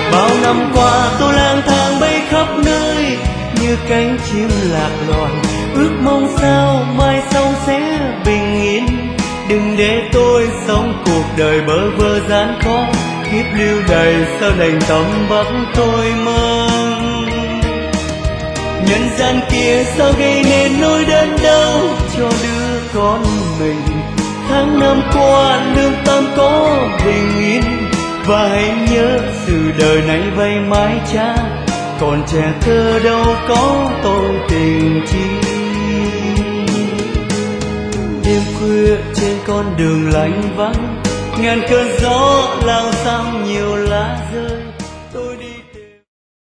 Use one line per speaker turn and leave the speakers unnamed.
Bao năm qua tôi lang thang bay khắp nơi như cánh chim lạc loài, ước mong sao mai sau sẽ bình yên. Đừng để tôi sống cuộc đời bơ vơ gian khó, kiếp lưu đày sao đành tâm bắt tôi mang. Nhân gian kia sao gây nên nỗi đớn đau cho đứa con mình. Tháng năm qua lương tâm có bình yên, và hãy nhớ sự đời này vay mãi cha, còn trẻ thơ đâu có tội tình chi. Đêm khuya trên con đường lạnh vắng, ngàn cơn gió lao xăm nhiều